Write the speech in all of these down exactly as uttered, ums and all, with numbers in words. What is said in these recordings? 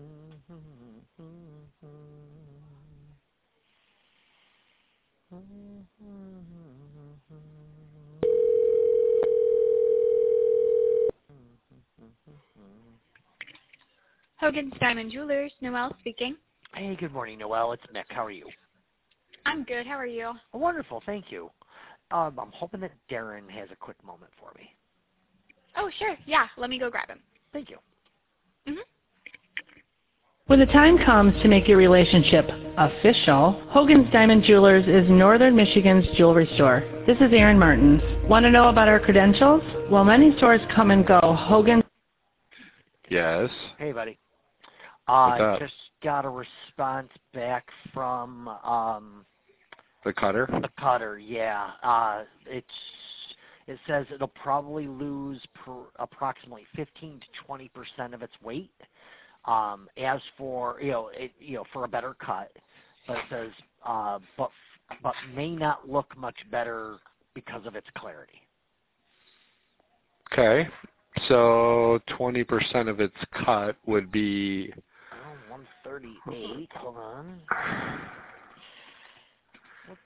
Hogan's Diamond Jewelers, Noelle speaking. Hey, good morning, Noelle. It's Nick. How are you? I'm good. How are you? Wonderful, thank you. Um, I'm hoping that Darren has a quick moment for me. Oh, sure. Yeah, let me go grab him. Thank you. Mm-hmm. When the time comes to make your relationship official, Hogan's Diamond Jewelers is Northern Michigan's jewelry store. This is Erin Martins. Want to know about our credentials? While many stores come and go, Hogan's... Yes. Hey, buddy. I uh, up? just got a response back from um, the cutter. The cutter, yeah. Uh, it's it says it'll probably lose per approximately fifteen to twenty percent of its weight. Um, as for you know, it, you know, for a better cut, but it says, uh, but but may not look much better because of its clarity. Okay. So twenty percent of its cut would be... Oh, one thirty-eight. Hold on. Whoops.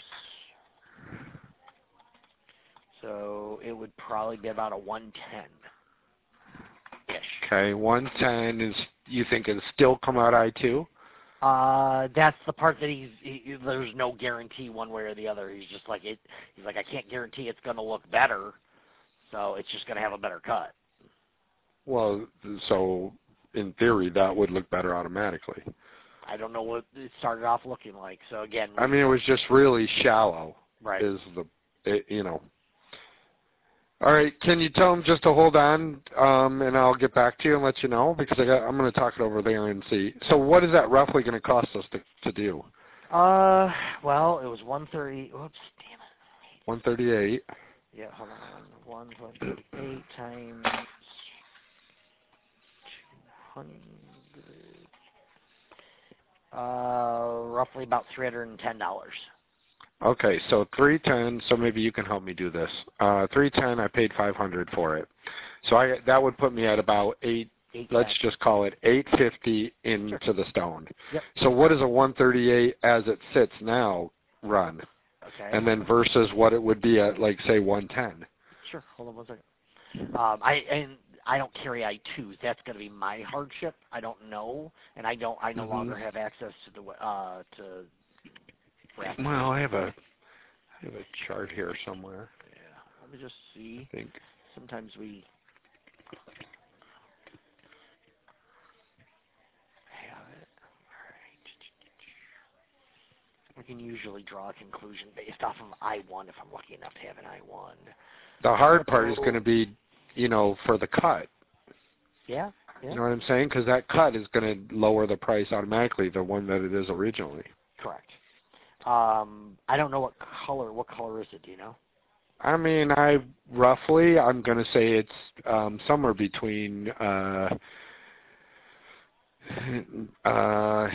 So it would probably be about a one ten-ish. Okay, one ten is, you think it'll still come out I two? Uh, that's the part that he's, he, there's no guarantee one way or the other. He's just like, it. He's like, I can't guarantee it's going to look better, so it's just going to have a better cut. Well, so in theory, that would look better automatically. I don't know what it started off looking like. So again, I mean, it was just really shallow. Right. Is the, it, you know. All right, can you tell him just to hold on, um, and I'll get back to you and let you know, because I got, I'm going to talk it over there and see. So what is that roughly going to cost us to, to do? Uh, well, it was one thirty. Whoops, damn it. one thirty-eight. Yeah, hold on. one thirty-eight times two hundred. Uh, roughly about three hundred ten dollars. Okay, so three ten. So maybe you can help me do this. Uh, three ten. I paid five hundred for it, so I that would put me at about eight. eight let's ten. Just call it eight fifty into sure. the stone. Yep. So what does a one thirty-eight as it sits now run? Okay. And then versus what it would be at, like, say, one ten. Sure. Hold on one second. Um, I and I don't carry I twos. That's going to be my hardship. I don't know, and I don't. I no mm-hmm. longer have access to the uh, to. Well, I have a I have a chart here somewhere. Yeah. Let me just see. I think sometimes we have it. All right. We can usually draw a conclusion based off of I one if I'm lucky enough to have an I one. The hard part is going to be, you know, for the cut. Yeah. yeah. You know what I'm saying? Because that cut is going to lower the price automatically, the one that it is originally. Correct. Um, I don't know what color. What color is it? Do you know? I mean, I roughly, I'm going to say it's um, somewhere between uh, uh,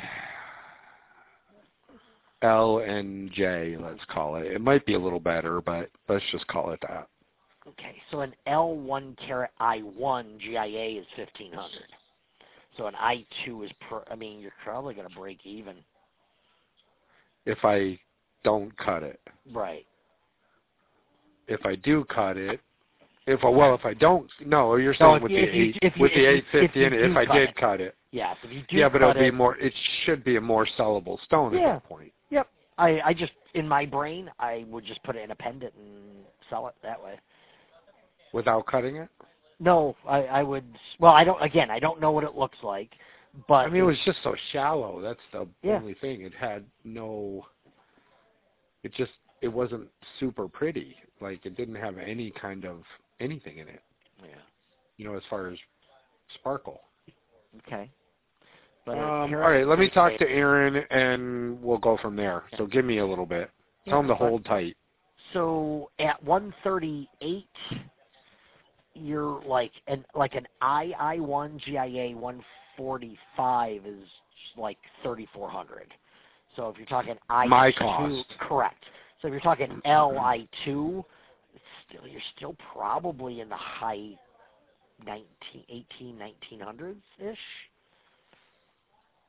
L and J, let's call it. It might be a little better, but let's just call it that. Okay, so an L one carat I one G I A is fifteen hundred. So an I two is, per, I mean, you're probably going to break even. If I don't cut it. Right. If I do cut it, if I, well, if I don't, no, you're saying no, with, you, the eight, you, with the eight fifty in it, if I did it. cut it. Yes, if you do Yeah, but it'll it, be more, it should be a more sellable stone yeah. at that point. Yep. I, I just, in my brain, I would just put it in a pendant and sell it that way. Without cutting it? No, I, I would, well, I don't, again, I don't know what it looks like, but. I mean, it was just so shallow. That's the yeah. only thing. It had no, it just, it wasn't super pretty. Like, it didn't have any kind of anything in it. Yeah. You know, as far as sparkle. Okay. But um, all right, let me talk to Aaron, and we'll go from there. Okay. So give me a little bit. Yeah, Tell him to hold tight. So at one thirty-eight, you're like an like an I I one G I A one forty-five is like thirty-four hundred. So if you're talking I two, my cost, correct. So if you're talking L I two, still you're still probably in the high nineteen, eighteen, nineteen hundreds ish.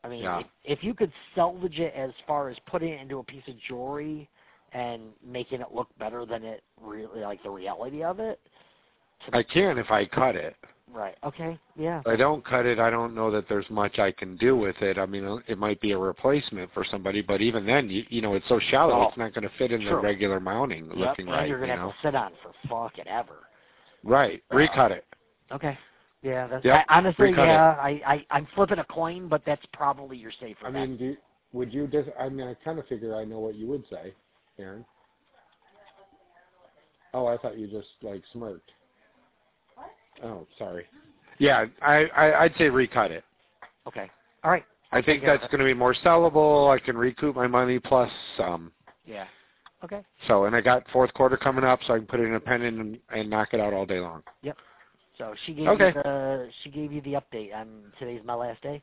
I mean, Yeah. if, if you could salvage it as far as putting it into a piece of jewelry and making it look better than it really, like the reality of it. I can if I cut it. Right. Okay. Yeah. If I don't cut it, I don't know that there's much I can do with it. I mean, it might be a replacement for somebody, but even then, you, you know, it's so shallow, Oh, it's not going to fit in true. the regular mounting Yep, looking and right. you're gonna you have know? to sit on for fucking ever. Right. Uh, Recut it. Okay. Yeah. That's, Yep. I, honestly, Recut yeah. I, I I'm flipping a coin, but that's probably your safer I bet. mean, do you, would you just? I mean, I kind of figure I know what you would say, Aaron. Oh, I thought you just like smirked. What? Oh, sorry. Yeah, I, I I'd say recut it. Okay. All right. I think that's going to be more sellable. I can recoup my money plus some. Yeah. Okay. So, and I got fourth quarter coming up, so I can put it in a pen and, and knock it out all day long. Yep. So she gave Okay. you the she gave you the update on today's my last day.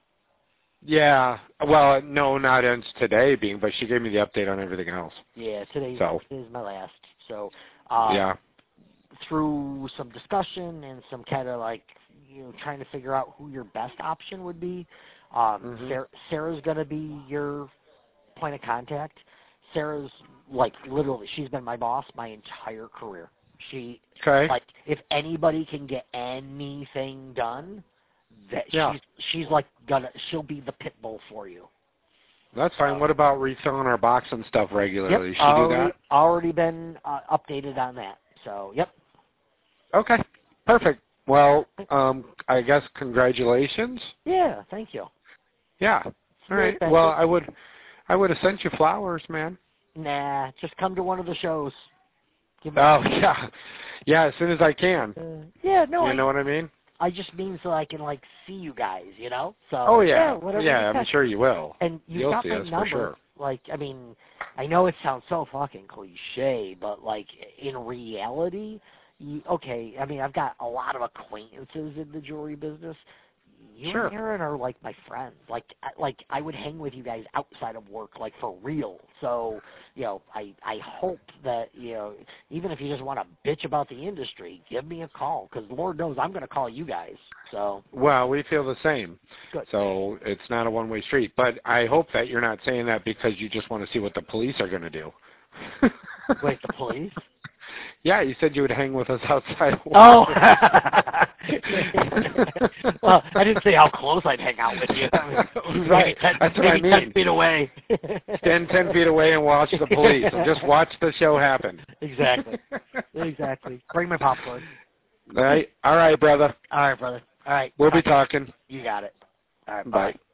Yeah. Well, no, not ends today being, but she gave me the update on everything else. Yeah. Today's So. today's my last. So. Uh, yeah. Through some discussion and some kind of like you know trying to figure out who your best option would be. Um, Mm-hmm. Sarah, Sarah's going to be your point of contact. Sarah's like literally, she's been my boss my entire career. She Okay. like if anybody can get anything done, that Yeah. she's she's like gonna she'll be the pit bull for you. That's fine. What about refilling our box and stuff regularly? Yep, She already, do that? already been uh, updated on that. So yep. Okay. Perfect. Well, um, I guess congratulations. Yeah, thank you. Yeah. All Very right. expensive. Well, I would, I would have sent you flowers, man. Nah, just come to one of the shows. Give me Oh yeah, yeah. As soon as I can. Uh, yeah, no, you I, know what I mean? I just mean so I can like see you guys, you know. So Oh yeah, whatever. yeah. you I'm got. sure you will. And you You'll got see my us for number. sure. Like, I mean, I know it sounds so fucking cliche, but like in reality, you, okay. I mean, I've got a lot of acquaintances in the jewelry business. You Sure. and Aaron are like my friends. Like, I, like I would hang with you guys outside of work, like for real. So, you know, I I hope that you know, even if you just want to bitch about the industry, give me a call because Lord knows I'm going to call you guys. So. Well, we feel the same. Good. So it's not a one-way street. But I hope that you're not saying that because you just want to see what the police are going to do. Wait, the police? Yeah, you said you would hang with us outside of work. Oh. Well, I didn't say how close I'd hang out with you. I mean, Right. ten, That's what maybe I mean. ten feet away. Stand ten feet away and watch the police, and just watch the show happen. Exactly. Exactly. Bring my popcorn. All right, all right, brother. All right, brother. All right. We'll be talking. You got it. All right. Bye. Bye.